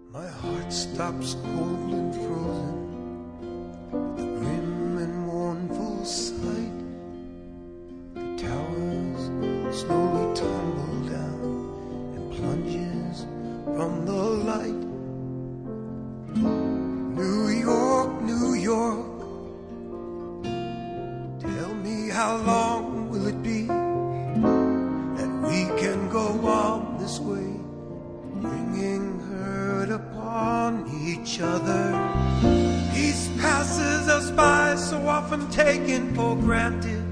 My heart stops cold and frozen, the grim and mournful sight. The towers slowly tumble down and plunges from the light. New York, New York, tell me how long will it be that we can go on this way, bringing hurt upon each other. Peace passes us by, so often taken for granted.